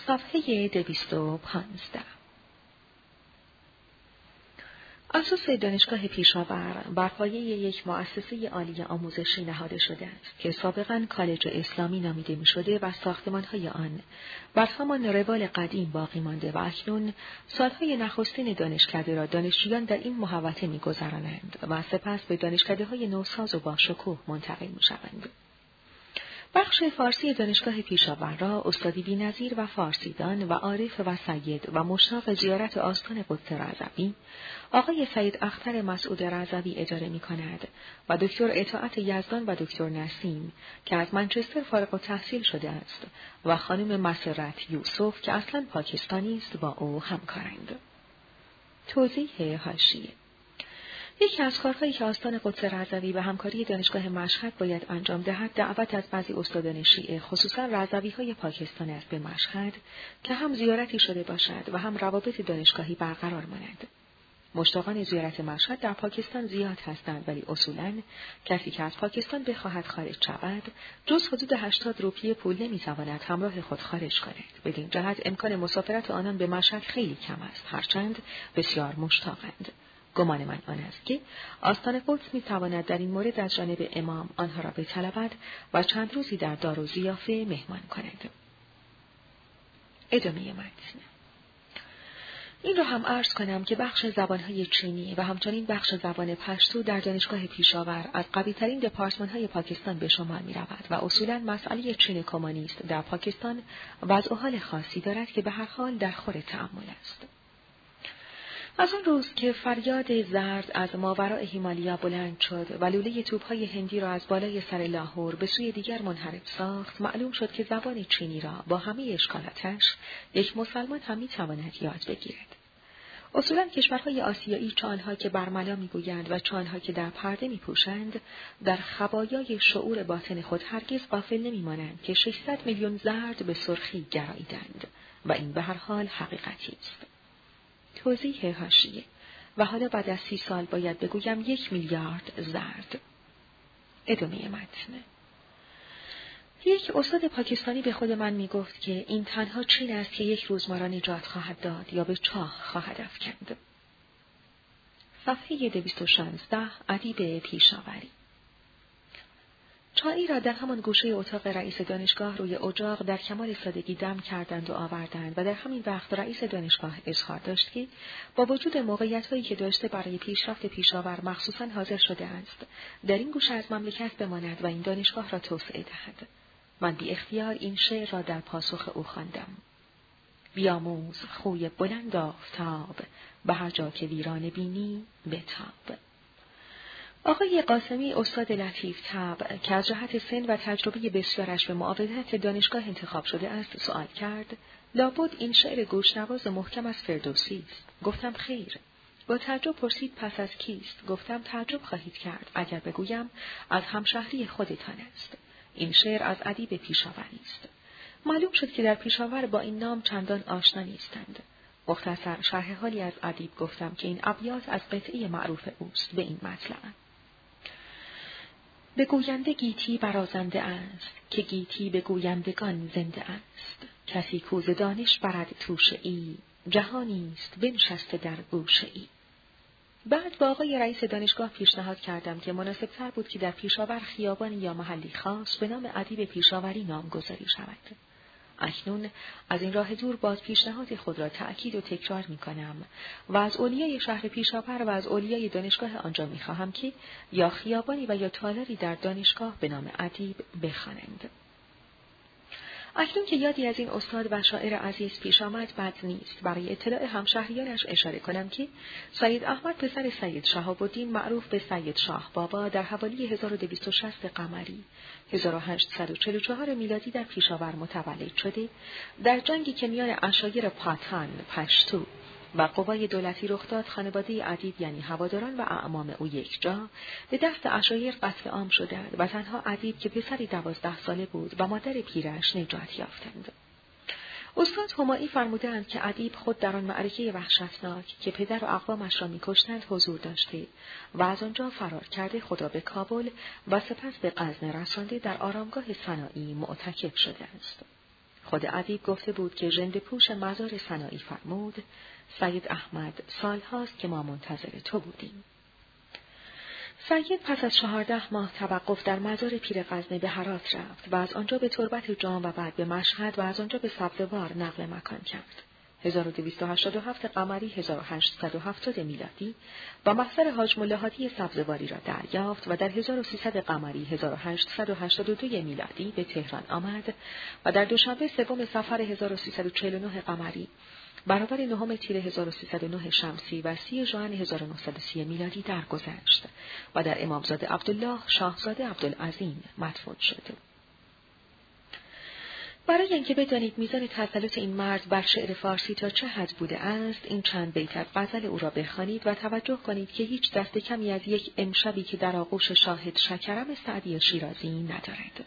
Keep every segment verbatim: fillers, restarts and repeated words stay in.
صفحه دویست و پانزده. اساس دانشگاه پیشاور بر پایه یک مؤسسه عالی آموزشی نهاده شده است که سابقاً کالج اسلامی نامیده می شده و ساختمان‌های آن بر همان روال قدیم باقی مانده و اکنون سالهای نخستین دانشکده را دانشجویان در این محوطه می گذرانند و سپس به دانشکده‌های نوساز و با شکوه منتقل می شوند. بخش فارسی دانشگاه پیشاور را استادی بی‌نظیر و فارسیدان و عارف و سید و مشتاق زیارت آستان قدس رضوی آقای سید اختر مسعود رضوی اداره می کند و دکتر اطاعت یزدان و دکتر نسیم که از منچستر فارغ التحصیل شده است و خانم مسرت یوسف که اصلاً پاکستانی است با او همکارند. توضیح حاشیه: یکی از کارهایی که آستان قدس رضوی و همکاری دانشگاه مشهد باید انجام دهد دعوت از بعضی استادان شیعه خصوصا رضوی‌های پاکستان است به مشهد که هم زیارتی شده باشد و هم روابط دانشگاهی برقرار ماند. مشتاقان زیارت مشهد در پاکستان زیاد هستند ولی اصولاً کسی که از پاکستان بخواهد خارج شود جز حدود هشتاد روپیه پول نمی‌تواند همراه خود خارج کند. بدین جهت امکان مسافرت آنان به مشهد خیلی کم است هرچند بسیار مشتاقند. گمان من آن است که آستان قدس می تواند در این مورد از جانب امام آنها را بطلبد و چند روزی در دار و ضیافه مهمان کند. ادامه متن. این را هم عرض کنم که بخش زبانهای چینی و همچنین بخش زبان پشتو در دانشگاه پیشاور از قوی‌ترین دپارتمان‌های پاکستان به شمار می رود و اصولاً مسئله چین کمونیست در پاکستان وضع و حال خاصی دارد که به هر حال در خور تأمل است. از آن روز که فریاد زرد از ماوراء هیمالیا بلند شد و لوله توپ‌های هندی را از بالای سر لاهور به سوی دیگر منحرف ساخت، معلوم شد که زبان چینی را با همه اشکالاتش یک مسلمان هم می‌تواند یاد بگیرد. اصولاً کشورهای آسیایی چه آنها که برملا می‌گویند و چه آنها که در پرده می‌پوشند، در خبایای شعور باطن خود هرگز غافل نمی‌مانند که ششصد میلیون زرد به سرخی گراییدند و این به هر حال حقیقتی است. توضیح حاشیه: و حالا بعد از سی سال باید بگویم یک میلیارد زرد. ادامه متن. یک استاد پاکستانی به خود من می گفت که این تنها چین است که یک روز ما را نجات خواهد داد یا به چاه خواهد افکند. صفحه دویست و شانزده. ادیب پیشاوری. چایی را در همان گوشه اتاق رئیس دانشگاه روی اجاق در کمال سادگی دم کردند و آوردند و در همین وقت رئیس دانشگاه اظهار داشت که با وجود موقعیت‌هایی که داشته برای پیشرفت پیشاور مخصوصاً حاضر شده است در این گوشه از مملکت بماند و این دانشگاه را توسعه دهد. من بی اختیار این شعر را در پاسخ او خواندم: بیاموز خوی بلند آفتاب، به هر جا که ویرانه بینی بتاب. آقای قاسمی استاد لطیف طبع که از جهت سن و تجربه بسیارش به معاونت دانشگاه انتخاب شده است سوال کرد: لابد این شعر گوشنواز محکم از فردوسی است. گفتم خیر. با تعجب پرسید پس از کیست؟ گفتم تعجب خواهید کرد اگر بگویم از همشهری خودتان است. این شعر از ادیب پیشاوری است. معلوم شد که در پیشاور با این نام چندان آشنا نیستند. مختصر شرح حالی از ادیب گفتم که این ابیات از قطعه معروف اوست به این مطلب: به گوینده گیتی برازنده است که گیتی به گویندگان زنده است. کسی کوز دانش برد توشه ای، جهانی است بنشسته در گوشه ای. بعد با آقای رئیس دانشگاه پیشنهاد کردم که مناسب تر بود که در پیشاور خیابانی یا محلی خاص به نام ادیب پیشاوری نامگذاری شود. اکنون از این راه دور باز پیشنهاد خود را تأکید و تکرار می کنم و از اولیای شهر پیشاور و از اولیای دانشگاه آنجا می خواهم که یا خیابانی و یا تالاری در دانشگاه به نام ادیب بخوانند. اکنون که یادی از این استاد و شاعر عزیز پیش آمد بد نیست برای اطلاع همشهریانش اشاره کنم که سید احمد پسر سید شهاب الدین معروف به سید شاه بابا در حوالی هزار و دویست و شصت قمری هزار و هشتصد و چهل و چهار میلادی در پیشاور متولد شده، در جنگی که میان عشایر پاتان پشتو و قوای دولتی رخ داد خانواده ادیب یعنی هواداران و اعمام او یک جا به دست عشایر قتل عام شدند و تنها ادیب که پسری دوازده ساله بود و مادر پیرش نجات یافتند. استاد همایی فرمودند که ادیب خود در آن معرکه وحشتناک که پدر و اقوامش را می‌کشتند حضور داشته و از آنجا فرار کرده خود را به کابل و سپس به غزنه رسانده در آرامگاه سنایی معتکف شده است. خود ادیب گفته بود که ژنده پوش مزار سنایی فرمود: سید احمد، سال هاست که ما منتظر تو بودیم. سید پس از چهارده ماه توقف در مزار پیر غزنه به هرات رفت و از آنجا به تربت جام و بعد به مشهد و از آنجا به سبزوار نقل مکان کرد. هزار و دویست و هشتاد و هفت قمری هزار و هشتصد و هفتاد میلادی با محضر حاج ملا هادی سبزواری را دریافت و در هزار و سیصد قمری هزار و هشتصد و هشتاد و دو میلادی به تهران آمد و در دوشنبه سوم صفر هزار و سیصد و چهل و نه قمری برابر نهم تیر هزار و سیصد و نه شمسی و سی ژوئن هزار و نهصد و سی میلادی درگذشت و در امامزاده عبدالله شاهزاده عبدالعظیم مدفون شد. برای اینکه بدانید میزان تسلط این مرد بر شعر فارسی تا چه حد بوده است، این چند بیت از غزل او را بخوانید و توجه کنید که هیچ دست کمی از یک امشبی که در آغوش شاهد شکرم سعدی شیرازی ندارد.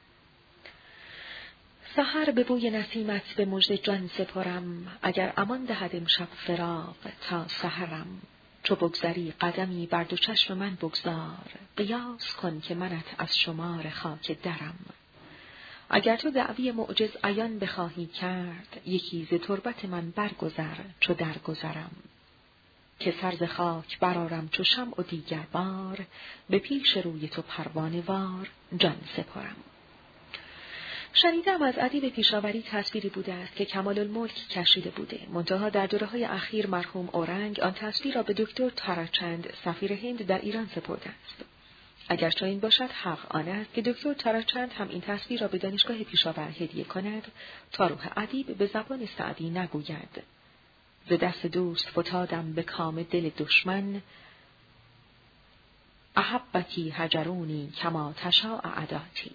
سحر به بوی نسیمت به مژده جان سپرم، اگر امان دهد امشب فراق تا سحرم. چو بگذری قدمی بر دو چشم من بگذار، قیاس کن که منت از شمار خاک درم. اگر تو دعوی معجز عیان بخواهی کرد، یکی ز تربت من برگذر چو درگذرم. که سر ز خاک برآرم چو شمع و دیگر بار، به پیش روی تو پروانه وار جان سپرم. شنیدم از ادیب پیشاوری تصویری بوده است که کمال الملک کشیده بوده، منتها در دوره‌های اخیر مرحوم اورنگ آن تصویر را به دکتر تاراچند سفیر هند در ایران سپرده است. اگر چنین باشد حق آن است که دکتر تاراچند هم این تصویر را به دانشگاه پیشاور هدیه کند تا روح ادیب به زبان سعدی نگوید: ز دست دوست فتادم به کام دل دشمن، احبتی هجرونی کما تشاء عداتی.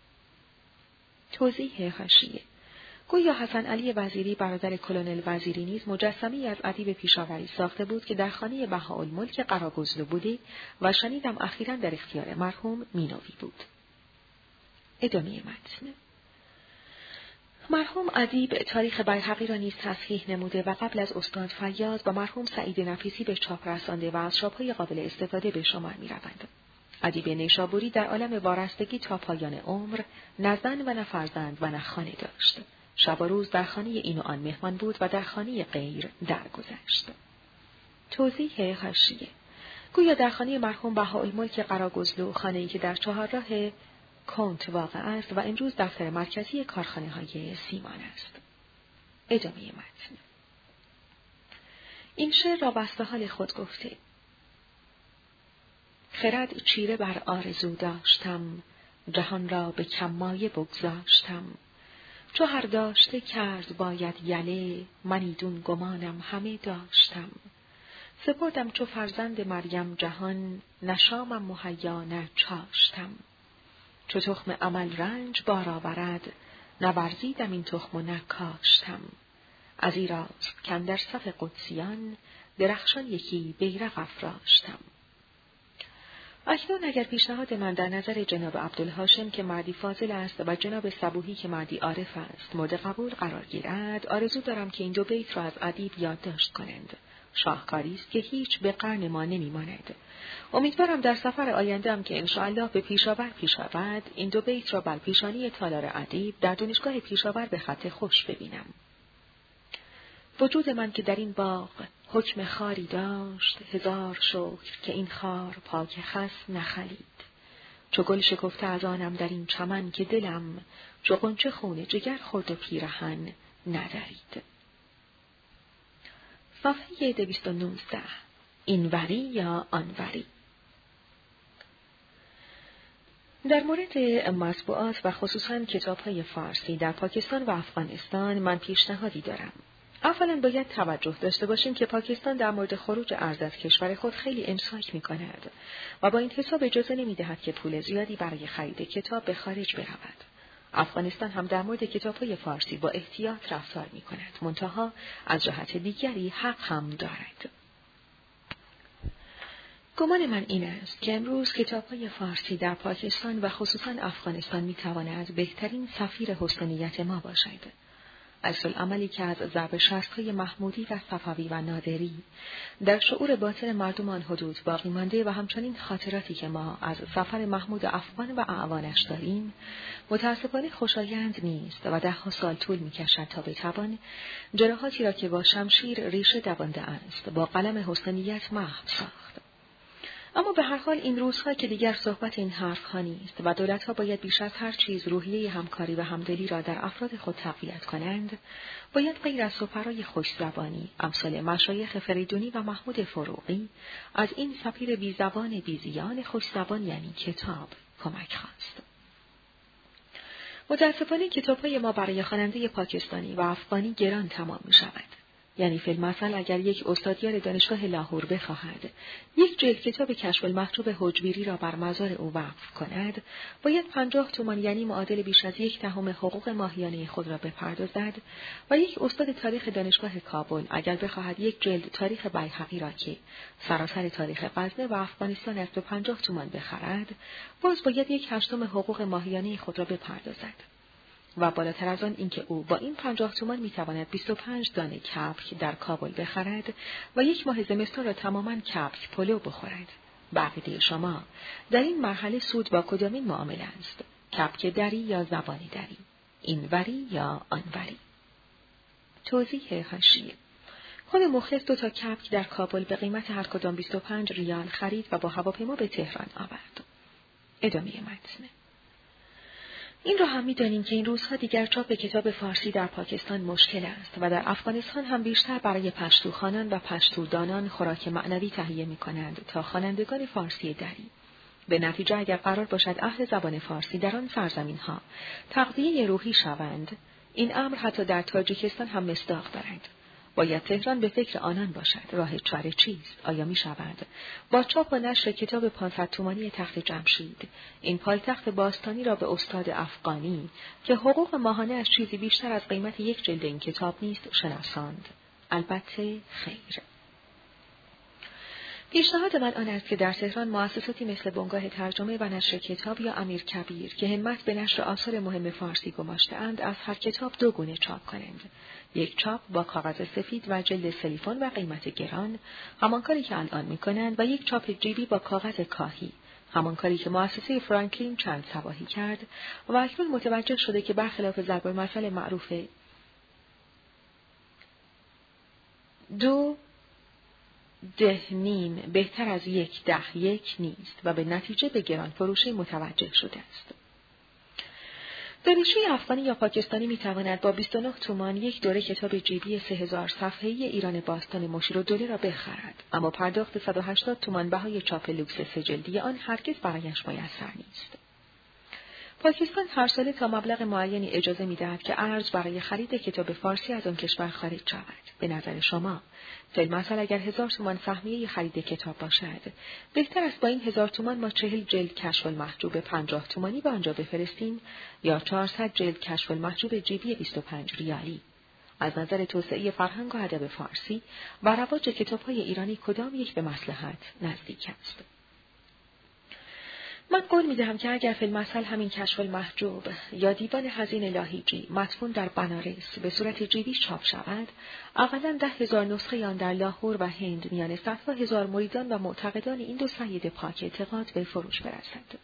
توضیح حاشیه: گویا حسن علی وزیری برادر کلونل وزیری نیز مجسمه‌ای از ادیب پیشاوری ساخته بود که در خانه بهاءالملک قراگزلو بوده و شنیدم اخیراً در اختیار مرحوم مینوی بود. ادامه متن. مرحوم ادیب تاریخ بیهقی را نیز تصحیح نموده و قبل از استاد فیاض با مرحوم سعید نفیسی به چاپ رسانده و از چاپ‌های قابل استفاده به شمار می‌روند. ادیب نیشابوری در عالم وارستگی تا پایان عمر نه زن و نه فرزند و نه خانه داشت. شب و روز در خانه این و آن مهمان بود و در خانه غیر درگذشت. توضیح حاشیه: گویا در خانه مرحوم بهاءالملک قراگزلو، خانه‌ای که در چهارراه کنت واقع است و امروز دفتر مرکزی کارخانه‌های سیمان است. ادامه متن. این شعر را بسته حال خود گفته: خرد چیره بر آرزو داشتم، جهان را به کمایه بگذاشتم. چو هر داشته کرد باید یله، من ایدون گمانم همه داشتم. سپردم چو فرزند مریم جهان، نشامم مهیا نه چاشتم. چو تخم عمل رنج بار آورد، نورزیدم این تخم و نکاشتم. از ایراست کاندر صف قدسیان، درخشان یکی بیرق افراشتم. اکنون اگر پیشنهاد من در نظر جناب عبدالهاشم که مردی فاضل است و جناب صبوحی که مردی عارف است مورد قبول قرار گیرد، آرزو دارم که این دو بیت را از ادیب یادداشت کنند. شاهکاری است که هیچ به قرن ما نمی‌ماند. امیدوارم در سفر آینده‌ام که انشاءالله به پیشاور پیش رود، این دو بیت را بر پیشانی تالار ادیب در دانشگاه پیشاور به خط خوش ببینم. وجود من که در این باغ حکم خاری داشت، هزار شکر که این خار پاک خس نخلید. چو گل شکفته از آنم در این چمن که دلم، چو غنچه خون جگر خورد و پیرهن ندرید. صفحه دویست و نوزده. اینوری یا آنوری. در مورد مطبوعات و خصوصاً کتاب‌های فارسی در پاکستان و افغانستان من پیشنهادی دارم. اولا باید توجه داشته باشیم که پاکستان در مورد خروج ارز از کشور خود خیلی امساک می‌کند و با این حساب اجازه نمی‌دهد که پول زیادی برای خرید کتاب به خارج برود. افغانستان هم در مورد کتاب‌های فارسی با احتیاط رفتار می‌کند، منتها از جهت دیگری حق هم دارد. گمان من این است که امروز کتاب‌های فارسی در پاکستان و خصوصاً افغانستان می‌تواند بهترین سفیر حسن نیت ما باشد. عکس‌العملی که از ضرب شست‌های محمودی و صفوی و نادری در شعور باطن مردم آن حدود باقی مانده و همچنین خاطراتی که ما از سفر محمود افغان و اعوانش داریم متاسفانه خوشایند نیست و ده ها سال طول می‌کشد تا بتوان جراحاتی را که با شمشیر ریشه دوانده است با قلم حسن نیت محو ساخت. اما به هر حال این روزها که دیگر صحبت این حرف‌ها نیست و دولت‌ها باید بیش از هر چیز روحیه همکاری و همدلی را در افراد خود تقویت کنند، باید غیر از سفرای خوش‌زبانی، امثال مشایخ فریدونی و محمود فروغی، از این سفیر بی‌زبان بی‌زیان خوش‌زبان یعنی کتاب کمک خواست. متأسفانه کتاب‌های ما برای خواننده پاکستانی و افغانی گران تمام می‌شود. یعنی فی المثل اگر یک استادیار دانشگاه لاهور بخواهد یک جلد کتاب کشف المحجوب حجویری را بر مزار او وقف کند، باید پنجاه تومان یعنی معادل بیش از یک دهم حقوق ماهیانه خود را بپردازد و یک استاد تاریخ دانشگاه کابل اگر بخواهد یک جلد تاریخ بیهقی را که سراسر تاریخ غزنه و افغانستان است به پنجاه تومان بخرد، باز باید یک هشتم حقوق ماهیانه خود را بپردازد. و بالاتر از آن اینکه او با این پنجاه تومان میتواند بیست و پنج دانه کبک در کابل بخرد و یک ماه زمستان را تماما کبک پلو بخورد. بقیده شما در این مرحله سود با کدامین معامله است؟ کبک دری یا زبانی دری؟ این وری یا آن وری؟ توضیح حاشیه: خود مخلص دو تا کبک در کابل به قیمت هر کدام بیست و پنج ریال خرید و با هواپیما به تهران آورد. ادامه متن. این را هم می‌دانیم که این روزها دیگر چاپ کتاب فارسی در پاکستان مشکل است و در افغانستان هم بیشتر برای پشتوخوانان و پشتودانان خوراک معنوی تهیه می‌کنند تا خوانندگان فارسی دری. به نتیجه اگر قرار باشد اهل زبان فارسی در آن سرزمین‌ها تغذیه روحی شوند، این امر حتی در تاجیکستان هم مصداق دارد. باید تهران به فکر آنان باشد. راه چاره چیست؟ آیا می شود با چاپ و نشر کتاب پانصد تومانی تخت جمشید این پایتخت باستانی را به استاد افغانی که حقوق ماهانه از چیزی بیشتر از قیمت یک جلد این کتاب نیست شناساند؟ البته خیر. پیشنهاد من آن است که در تهران مؤسساتی مثل بنگاه ترجمه و نشر کتاب یا امیر کبیر که همت به نشر آثار مهم فارسی گماشته‌اند از هر کتاب دو گونه چاپ کنند. یک چاپ با کاغذ سفید و جلد سلیفون و قیمت گران، همان کاری که الان می‌کنند، و یک چاپ جیبی با کاغذ کاهی، همان کاری که مؤسسه فرانکلین چند صباحی کرد و اکنون متوجه شده که برخلاف ضرب المثل معروف دو ده نیم بهتر از یک ده یک نیست و به نتیجه به گران فروشی متوجه شده است. دانشجوی افغانی یا پاکستانی میتواند با بیست و نه تومان یک دوره کتاب جیبی سه هزار صفحه‌ای ایران باستان مشیرالدوله را بخرد، اما پرداخت صد و هشتاد تومان بهای چاپ لوکس سه جلدی آن هرگز برایش میسر نیست. پاکستان هر ساله تا مبلغ معینی اجازه می‌دهد که ارز برای خرید کتاب فارسی از آن کشور خارج شود. به نظر شما، فی‌المثل اگر هزار تومان سهمیه خرید کتاب باشد، بهتر است با این هزار تومان ما چهل جلد کشف المحجوب پنجاه تومانی به آنجا بفرستیم یا چهارصد جلد کشف المحجوب جیبی بیست و پنج ریالی؟ از نظر توسعه فرهنگ و ادب فارسی و رواج کتاب‌های ایرانی کدام یک به مصلحت نزدیک است؟ من قول می‌دهم که اگر فی‌المثل همین کشف المحجوب یا دیوان حزین لاهیجی مدفون در بنارس به صورت جیبی چاپ شود، اقلاً ده هزار نسخه آن در لاهور و هند میان صدها هزار مریدان و معتقدان این دو سید پاک اعتقاد به فروش برسد.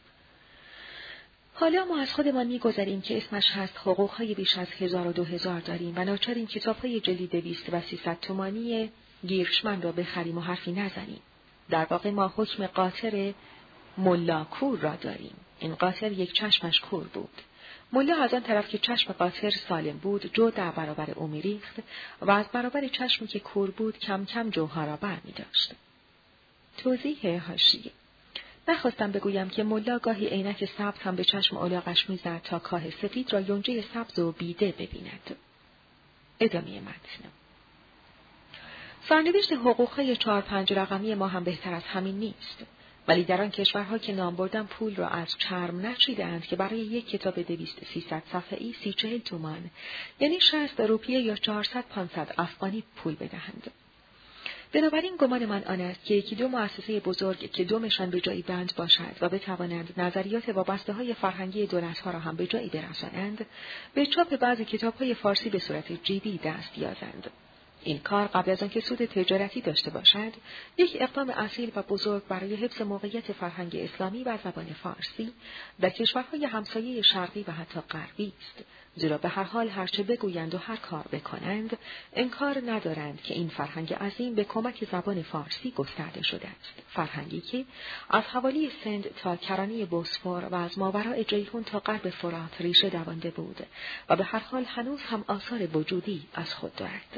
حالا ما از خودمان می‌گذریم که اسمش هست حقوق‌های بیش از هزار و دو هزار داریم و ناچاریم کتاب‌های جلدی دویست و سیصد تومانی گیرشمن را بخریم و حرفی نزنیم. در واقع ما حکم قاطر ملا کور را داریم. این قاطر یک چشمش کور بود. ملا از آن طرف که چشم قاطر سالم بود جو در برابر او می‌ریخت و از برابر چشمی که کور بود کم کم جوها را بر می داشت. توضیح حاشیه: نخواستم بگویم که ملا گاهی عینک سبز هم به چشم الاغش می‌زد تا کاه سفید را یونجه سبز و بیده ببیند. ادامه متن. سرنوشت حقوق‌های چهار پنج رقمی ما هم بهتر از همین نیست. ولی در آن کشورها که نام بردن پول را از چرم نچیدند که برای یک کتاب دویست سیصد صفحه‌ای سی چهل تومان یعنی شصت روپیه یا چهارصد پانصد افغانی پول بدهند. بنابراین گمان من آن است که یکی دو مؤسسه بزرگ که دومشان به جایی بند باشد و بتوانند نظریات وابسته‌های فرهنگی دولت‌ها را هم به جایی برسانند، به چاپ بعضی کتاب‌های فارسی به صورت جدی دست یابند. این کار قبل از آنکه سود تجارتی داشته باشد، یک اقدام اصیل و بزرگ برای حفظ موقعیت فرهنگ اسلامی و زبان فارسی در کشورهای همسایه شرقی و حتی غربی است. زیرا به هر حال هرچه بگویند و هر کار بکنند، انکار ندارند که این فرهنگ عظیم به کمک زبان فارسی گسترده شده است. فرهنگی که از حوالی سند تا کرانه بوسفور و از ماوراء جیحون تا غرب فرات ریشه دوانده بود و به هر حال هنوز هم آثار وجودی از خود دارد.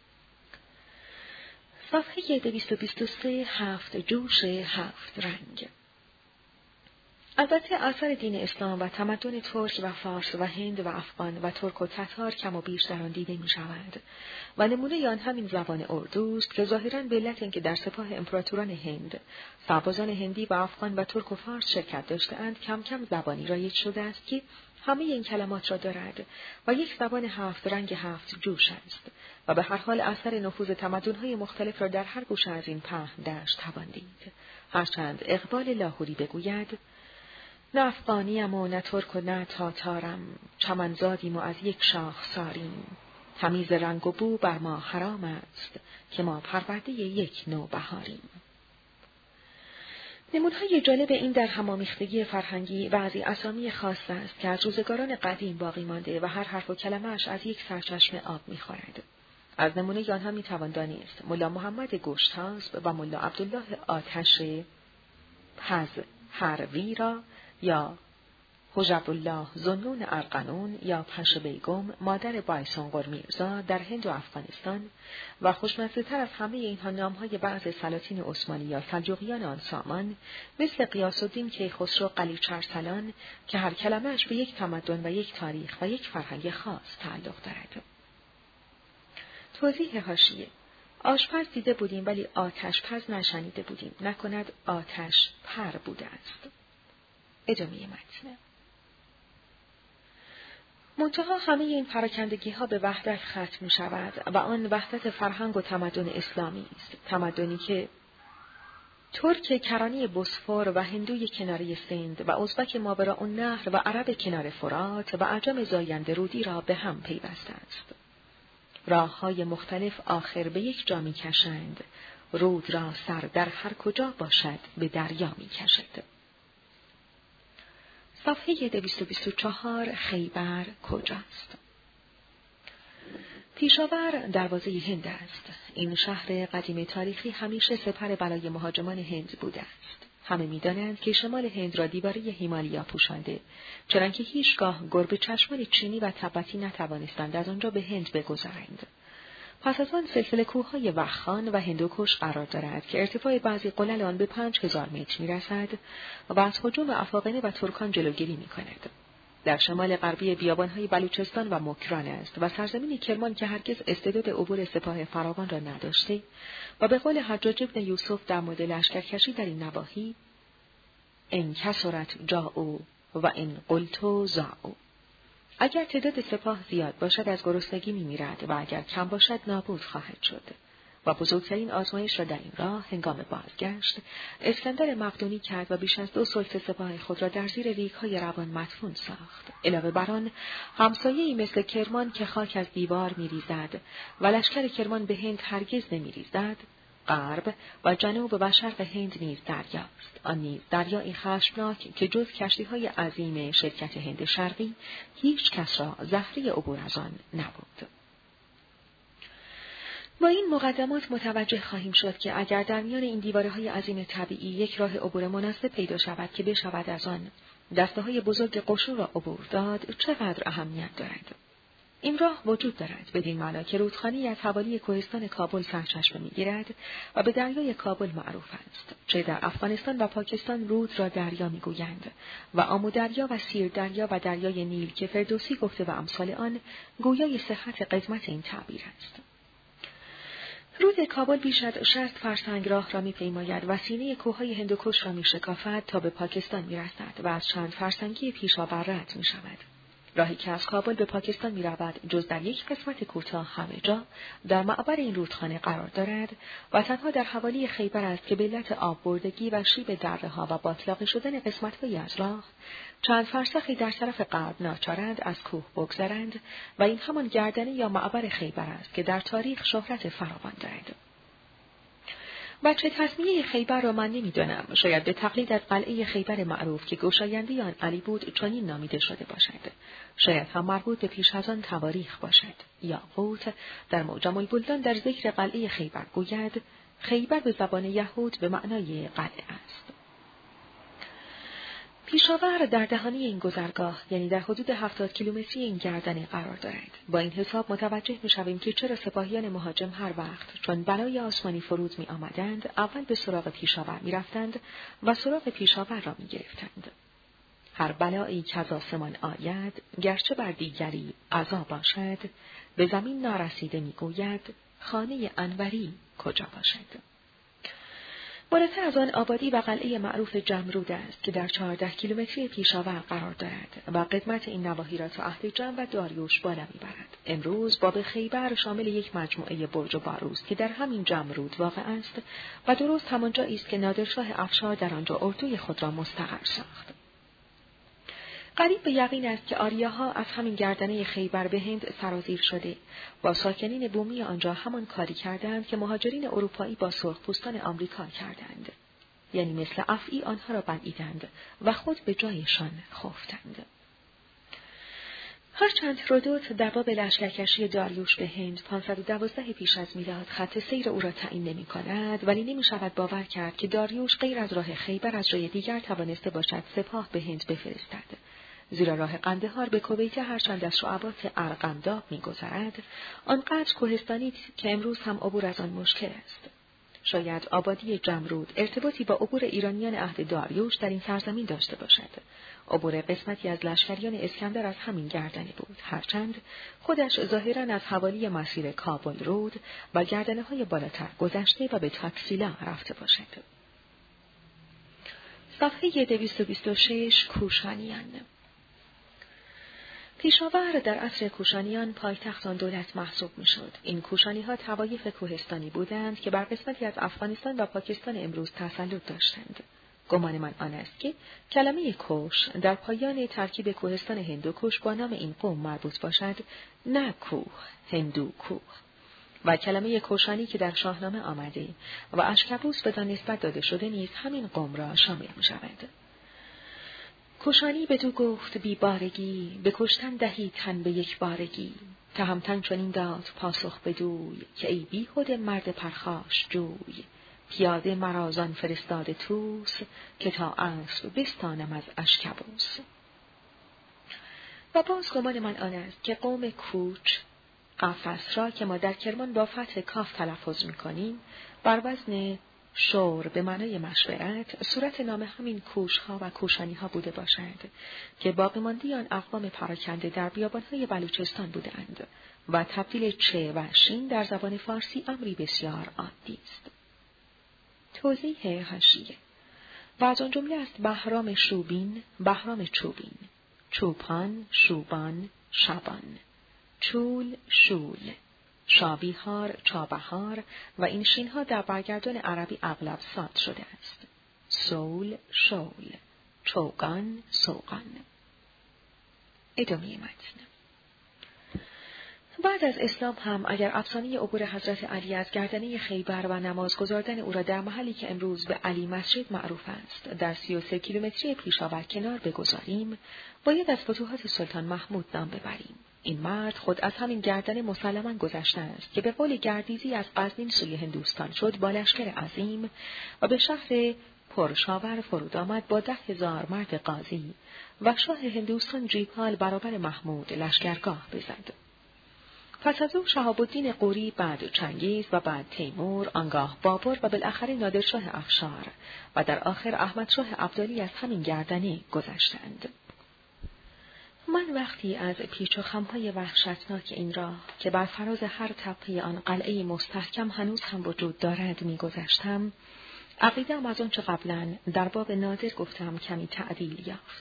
صفحه دویست و بیست و سه هفت جوش هفت رنگ. البته اثر دین اسلام و تمدن ترک و فارس و هند و افغان و ترک و تتار کم و بیش در آن دیده می شود و نمونه آن همین زبان اردوست که ظاهراً به علت اینکه در سپاه امپراتوران هند سربازان هندی و افغان و ترک و فارس شرکت داشته‌اند کم کم زبانی رایج شده است که همه این کلمات را دارد و یک زبان هفت رنگ هفت جوش است و به هر حال اثر نفوذ تمدن‌های مختلف را در هر گوشه از این پهن دشت توان دید. هرچند اقبال لاهوری بگوید نه افغانیم و نه ترک و نه تاتارم، چمنزادیم و از یک شاخ ساریم، تمیز رنگ و بو بر ما حرام است که ما پرورده یک نوع بهاریم. نمونه‌های جالب این در همامیختگی فرهنگی بعضی اسامی خاص است که از روزگاران قدیم باقی مانده و هر حرف و کلمه‌اش از یک سرچشمه آب می‌خورد. از نمونه آنها می‌توان دانست ملا محمد گشتاسب و ملا عبدالله آتش پز هروی را یا حجب الله ذوالنون ارغنون یا پشه بیگم مادر بایسونقر میرزا در هند و افغانستان و خوشمزه‌تر از همه اینها نام‌های بعض سلاطین عثمانی یا سلجوقیان آن سامان مثل غیاث الدین کیخسرو قلیچ ارسلان که هر کلمه‌اش به یک تمدن و یک تاریخ و یک فرهنگ خاص تعلق دارد. توضیح حاشیه: آشپز دیده بودیم ولی آتش پز نشنیده بودیم، نکند آتش پر بوده است. ادامه متن. منتها همه این پراکندگی ها به وحدت ختم می شود و آن وحدت فرهنگ و تمدن اسلامی است. تمدنی که ترک کرانه بوسفور و هندوی کناره سند و ازبک ماوراء النهر و عرب کنار فرات و عجم زاینده رودی را به هم پیوسته است. راه های مختلف آخر به یک جا می کشند. رود را سر در هر کجا باشد به دریا می کشد. صفحه دویست و بیست و چهار خیبر کجاست؟ پیشاور دروازه هند است. این شهر قدیم تاریخی همیشه سپر بلای مهاجمان هند بوده است. همه می‌دانند که شمال هند را دیواره هیمالیا پوشانده، چنانکه هیچگاه گربه چشمان چینی و تبتی نتوانستند از آنجا به هند بگذرند. پس از آن سلسله کوه‌های وخان و هندوکش قرار دارد که ارتفاع بعضی قلل آن به پنج هزار متر می‌رسد و از هجوم افاقنه و ترکان جلوگیری می‌کند. در شمال غربی بیابان‌های بلوچستان و مکران است و سرزمین کرمان که هرگز استعداد عبور سپاه فراوان را نداشته و به قول حجاج بن یوسف در مورد لشکرکشی در این نواحی ان کثرت جاءوا و ان قلت ضاعوا، اگر تعداد سپاه زیاد باشد از گرسنگی می‌میرد و اگر کم باشد نابود خواهد شد. و بزرگترین آزمایش را در این راه هنگام بازگشت اسکندر مقدونی کرد و بیش از دو ثلث سپاه خود را در زیر ریگ‌های روان مدفون ساخت. علاوه بر آن همسایه‌ای مثل کرمان که خاک از دیوار می‌ریزد و لشکر کرمان به هند هرگز نمی‌ریزد، غرب و جنوب و شرق هند نیز دریاست. آن نیز دریایی خشمناک که جز کشتی‌های عظیم شرکت هند شرقی هیچ کس را زهره عبور از آن نبود. با این مقدمات متوجه خواهیم شد که اگر در میان این دیواره‌های عظیم طبیعی یک راه عبور مناسب پیدا شود که بشود از آن دسته‌های بزرگ قشور را عبور داد، چقدر اهمیت دارد. این راه وجود دارد بدین معنا که رودخانه‌ای از حوالی کوهستان کابل سرچشمه می‌گیرد و به دریای کابل معروف است. چه در افغانستان و پاکستان رود را دریا می‌گویند و آمو دریا و سیر دریا و دریای نیل که فردوسی گفته و امثال آن گویای صحت قدمت این تعبیر است. رود کابل بیش از شصت فرسنگ راه را می‌پیماید و سینه کوههای هندوکش را می‌شکافد تا به پاکستان می‌رسد و از چند فرسنگی پیشاور رد می‌شود. راهی که از کابل به پاکستان می رود جز در یک قسمت کوتاه همه جا در معبر این رودخانه قرار دارد و تنها در حوالی خیبر است که به علت آب بردگی و شیب دره‌ها و باطلاقی شدن قسمت‌هایی از راه چند فرسخی در طرف غرب ناچارند از کوه بگذرند و این همان گردنه یا معبر خیبر است که در تاریخ شهرت فراوان دارد. بچه تسمیه خیبر را من نمی‌دانم، شاید به تقلید از قلعه خیبر معروف که گشاینده آن علی بود چنین نامیده شده باشد. شاید هم مربوط به پیش از آن تواریخ باشد. یاقوت در معجم البلدان در ذکر قلعه خیبر گوید خیبر به زبان یهود به معنای قلعه است. پیشاور در دهانه این گذرگاه یعنی در حدود هفتاد کیلومتری این گردنه قرار دارد. با این حساب متوجه می‌شویم که چرا سپاهیان مهاجم هر وقت چون بلای آسمانی فرود می آمدند اول به سراغ پیشاور می رفتند و سراغ پیشاور را می گرفتند. هر بلایی که از آسمان آید گرچه بر دیگری عذاب باشد به زمین نارسیده می گوید خانه انوری کجا باشد. بالاتر از آن آبادی و قلعه معروف جمرود است که در چهارده کیلومتری پیشاور قرار دارد و قدمت این نواحی را تا عهد جم و داریوش بالا میبرد. امروز باب خیبر شامل یک مجموعه برج و باروست که در همین جمرود واقع است و درست همانجایی است که نادرشاه افشار در آنجا اردوی خود را مستقر ساخت. قریب به یقین است که آریاها از همین گردنه خیبر به هند سرازیر شده و ساکنین بومی آنجا همان کاری کردند که مهاجرین اروپایی با سرخپوستان آمریکا کردند. یعنی مثل افعی آنها را بلعیدند و خود به جایشان خفتند. هرچند هرودوت در باب لشکرکشی داریوش به هند پانصد و دوازده پیش از میلاد خط سیر او را تعیین نمی کند، ولی نمی شود باور کرد که داریوش غیر از راه خیبر از جای دیگر توانسته باشد سپاه به هند بفرستد. زیرا راه قندهار به کویت هرچند از شعبات ارقمداب می‌گذرد، آنقدر کوهستانی که امروز هم عبور از آن مشکل است. شاید آبادی جمرود ارتباطی با عبور ایرانیان عهد داریوش در این سرزمین داشته باشد. عبور قسمتی از لشکریان اسکندر از همین گردنه بود، هرچند خودش ظاهراً از حوالی مسیر کابل رود و گردنه‌های بالاتر گذشته و به تاکسیلا رفته باشد. صفحه دویست و بیست و شش کوشانیان. پیشاور در عصر کوشانیان پایتخت آن دولت محسوب می‌شد. این کوشانی‌ها طوایف کوهستانی بودند که بر قسمتی از افغانستان و پاکستان امروز تسلط داشتند. گمان من آن است که کلمه کوش در پایان ترکیب کوهستان هندوکوش با نام این قوم مربوط باشد، نه کوه، هندوکوه. و کلمه کوشانی که در شاهنامه آمده و اشکبوس بدان نسبت داده شده نیز همین قوم را شامل می‌شود. کوشانی بدو گفت بی بارگی، به کشتن دهی تن به یک بارگی. تهمتن چنین داد پاسخ بدوی، که ای بیهوده مرد پرخاش جوی. پیاده مرازان فرستاده توس، که تا اسب بستانم از اشکبوس. و باز گمان من آن است که قوم کوچ، قفس را که ما در کرمان با فتح کاف تلفظ می‌کنیم، بر وزن شور به معنای مشورت صورت نام همین کوشها و کوشانیها بوده باشند که باقی ماندی آن اقوام پراکنده در بیابانهای بلوچستان بودند و تبدیل چه و شین در زبان فارسی امری بسیار عادی است. توضیح حاشیه. و از آن جمله است بهرام شوبین، بهرام چوبین، چوپان، شوبان، شبان، چول، شول، شابیهار، چابهار و این شینها در برگردان عربی اغلب ساد شده است. سول، شول، چوگان، سوگان. ادامه متن. بعد از اسلام هم اگر افسانه عبور حضرت علی از گردنه خیبر و نماز گزاردن او را در محلی که امروز به علی مسجد معروف است در سی و سه کیلومتری پیشاور کنار بگذاریم، باید از فتوحات سلطان محمود نام ببریم. این مرد خود از همین گردنه مسلماً گذشته است که به قول گردیزی از غزنین سوی هندوستان شد با لشکر عظیم و به شهر پرشاور فرود آمد با ده هزار مرد غازی و شاه هندوستان جیپال برابر محمود لشکرگاه بزد. پس از او شهاب الدین غوری، بعد چنگیز و بعد تیمور، آنگاه بابر و بالاخره نادرشاه افشار و در آخر احمدشاه ابدالی از همین گردنه گذشتند. من وقتی از پیچ و خم‌های وحشتناک این راه که بر فراز هر تپه آن قلعه مستحکم هنوز هم وجود دارد می‌گذشتم، عقیده‌ام از آنچه قبلاً در باب نادر گفتم کمی تعدیل یافت.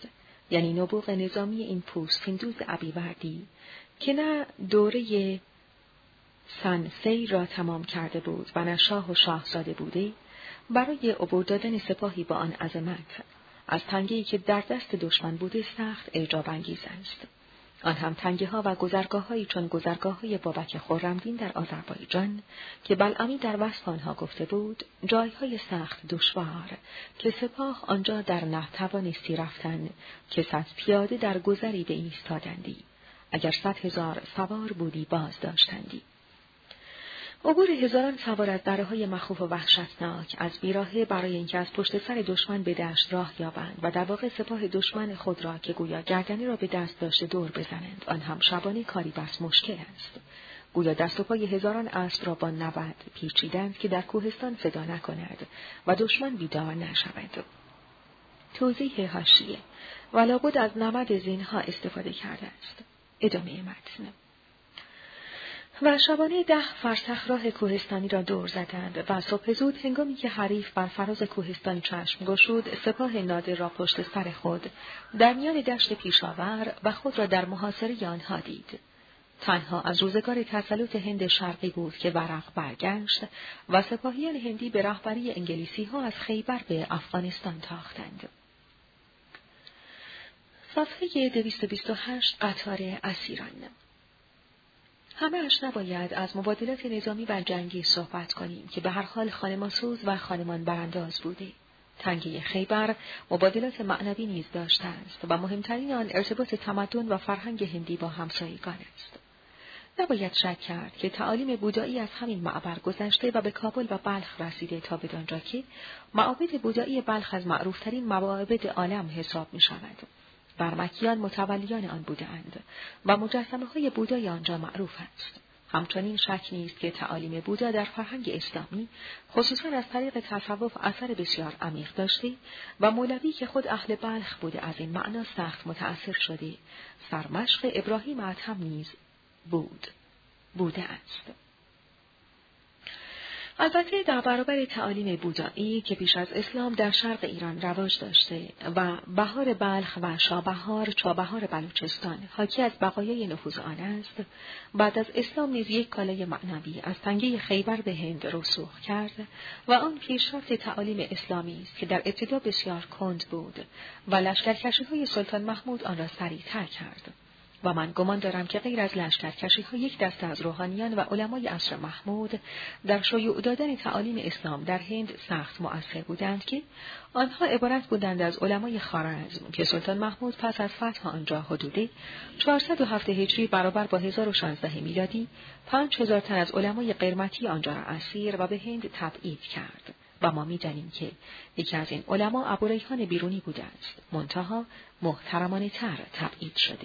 یعنی نبوغ نظامی این پوستیندوز ابیوردی که نه دوره سنسی را تمام کرده بود و نه شاه و شاهزاده بوده، برای عبور دادن سپاهی با آن عظمت از تنگه‌ای که در دست دشمن بوده سخت اعجاب انگیز است. آن هم تنگه‌ها و گذرگاه‌هایی چون گذرگاه‌های بابک خرمدین در آذربایجان که بلعمی در وصف آنها گفته بود، جایهای سخت دشوار که سپاه آنجا در ناتوانستی رفتن که صد پیاده در گذری به ایستادندی، اگر صد هزار سوار بودی باز داشتندی. عبور هزاران سوار از دره‌های مخوف و وحشتناک از بیراهه برای اینکه از پشت سر دشمن به دشت راه یابند و در واقع سپاه دشمن خود را که گویا گردنی را به دست داشته دور بزنند، آن هم شبانه کاری بس مشکل است. گویا دست و پای هزاران اسب را با نبد پیچیدند که در کوهستان صدا نکند و دشمن بیدار نشود. توضیح حاشیه: ولابد از نبد زینها استفاده کرده است. ادامه متن. و شبانه ده فرسخ راه کوهستانی را دور زدند و صبح زود هنگامی که حریف بر فراز کوهستان چشم گشود، سپاه نادر را پشت سر خود در میان دشت پیشاور و خود را در محاصره آنها دید. تنها از روزگار تسلط هند شرقی بود که ورق برگشت و سپاهیان هندی به رهبری انگلیسی ها از خیبر به افغانستان تاختند. صفحه دویست و بیست و هشت قطار اسیران. همه اش نباید از مبادلات نظامی و جنگی صحبت کنیم که به هر حال خانمانسوز و خانمان برانداز بوده. تنگه خیبر مبادلات معنوی نیز داشته است و مهمترین آن ارتباط تمدن و فرهنگ هندی با همسایگان است. نباید شک کرد که تعالیم بودایی از همین معبر گذشته و به کابل و بلخ رسیده تا بدانجا که معابد بودایی بلخ از معروفترین معابد عالم حساب می شود. برمکیان متولیان آن بودند و مجسمه های بودای آنجا معروف است. همچنین شک نیست که تعالیم بودا در فرهنگ اسلامی خصوصا از طریق تصوف اثر بسیار عمیق داشته و مولوی که خود اهل بلخ بوده از این معنا سخت متأثر شده. سرمشق ابراهیم ادهم نیز بود بوده است. البته در برابر تعالیم بودایی که پیش از اسلام در شرق ایران رواج داشته و بهار بلخ و شابهار چابهار بلوچستان حاکی از بقایای نفوذ آن است، بعد از اسلام نیز یک کالای معنوی از تنگه خیبر به هند رسوخ کرد و آن پیشرفت تعالیم اسلامی است که در ابتدا بسیار کند بود و لشکرکشی‌های سلطان محمود آن را سریع‌تر کرد. و من گمان دارم که غیر از لشکرکشی‌ها یک دسته از روحانیان و علمای عصر محمود در شیوع دادن تعالیم اسلام در هند سخت مؤثر بودند که آنها عبارت بودند از علمای خوارزم که سلطان محمود پس از فتح آنجا حدود چهارصد و هفت هجری برابر با هزار و شانزده میلادی پنج هزار تن از علمای قرمطی آنجا را اسیر و به هند تبعید کرد. و ما می‌دانیم که یکی از این علما ابوریحان بیرونی بوده است، منتها محترمانه تر تبعید شده.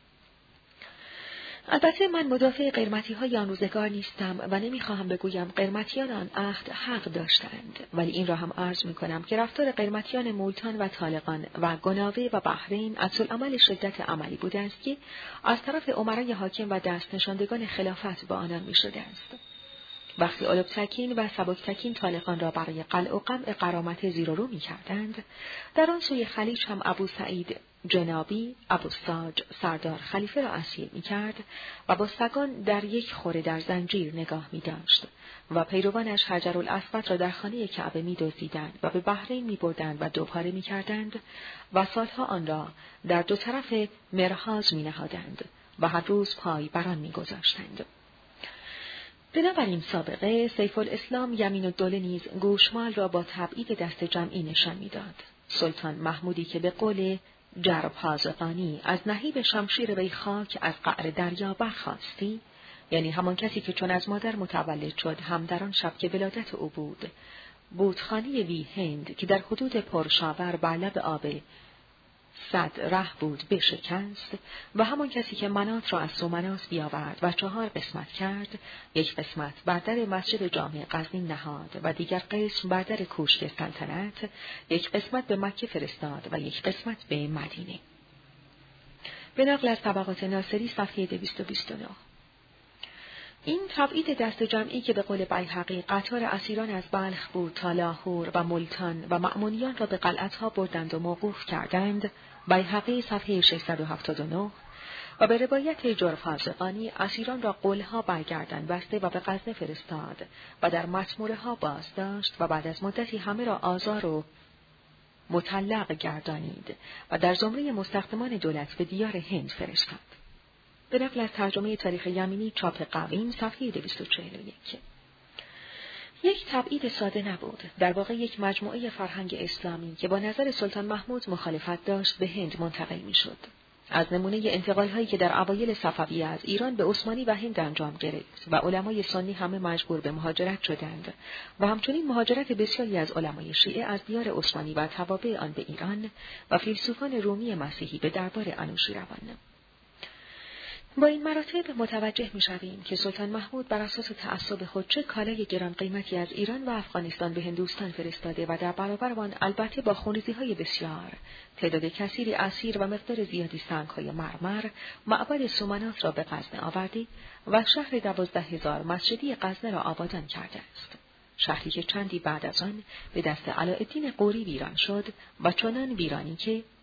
البته من مدافع قرمطی‌های آن روزگار نیستم و نمی‌خواهم بگویم قرمطیان آن عهد حق داشتند، ولی این را هم عرض می‌کنم که رفتار قرمطیان مولتان و طالقان و گناوه و بحرین عکس‌العمل شدت عملی بوده است که از طرف امرای حاکم و دست نشاندگان خلافت با آنان می‌شده است. وقتی البتکین و سبکتکین طالقان را برای قلع و قمع غرامت زیر و رو می‌کردند، در آن سوی خلیج هم ابو سعید جنابی ابو ساج سردار خلیفه را اسیر می‌کرد و با سگان در یک خوره در زنجیر نگاه می‌داشت و پیروانش حجرالاسود را در خانه کعبه می‌دزدیدند و به بحرین می‌بردند و دوپاره می‌کردند و سالها آن را در دو طرف مرحاض می‌نهادند و هر روز پای بر آن می‌گذاشتند. بنابراین سابقه سیف الاسلام یمین الدوله نیز گوشمال را با تبعید دست جمعی نشان می‌داد. سلطان محمودی که به قول جرب حاذقانی از نهیب شمشیر وی خاک از قعر دریا برخاستی، یعنی همان کسی که چون از مادر متولد شد هم در آن شب که ولادت او بود بودخانه وی هند که در حدود پرشاور بر لب آب صد ره بود بشکست و همان کسی که منات را از سومنات بیاورد و چهار قسمت کرد، یک قسمت بر در مسجد جامع غزنین نهاد و دیگر قسم بر در کوشک سلطنت، یک قسمت به مکه فرستاد و یک قسمت به مدینه. به نقل از طبقات ناصری صفحه دویست و بیست و نه. این تبعید دست جمعی که به قول بیهقی قطار اسیران از بلخ بود تا لاهور و ملتان و مأمونیان را به قلعتها بردند و موقوف کردند، بیهقی صفحه ششصد و هفتاد و نه و به روایت جرفازقانی اسیران را قلها برگردن بسته و به غزنه فرستاد و در مطموره ها بازداشت و بعد از مدتی همه را آزار و مطلق گردانید و در زمره مستخدمان دولت به دیار هند فرستاد. به نقل از ترجمه تاریخ یمینی چاپ قویم صفحه دویست و چهل و یک. یک تبعید ساده نبود، در واقع یک مجموعه فرهنگ اسلامی که با نظر سلطان محمود مخالفت داشت به هند منتقل می‌شد. از نمونه انتقال‌هایی که در اوایل صفویه از ایران به عثمانی و هند انجام گرفت و علمای سنی همه مجبور به مهاجرت شدند و همچنین مهاجرت بسیاری از علمای شیعه از دیار عثمانی و توابع آن به ایران و فیلسوفان رومی مسیحی به دربار انوشیروان. با این مراتب متوجه می‌شویم که سلطان محمود بر اساس تعصب خود چه کالای گران قیمتی از ایران و افغانستان به هندوستان فرستاده و در برابر آن البته با خونریزی‌های بسیار، تعداد کثیری اسیر و مقدار زیادی سنگ‌های مرمر، معبد سومنات را به غزنه آورده و شهر دوازده هزار مسجدی غزنه را آبادان کرده است. شهری که چندی بعد از آن به دست علاءالدین غوری ویران شد و چنان ویرانی که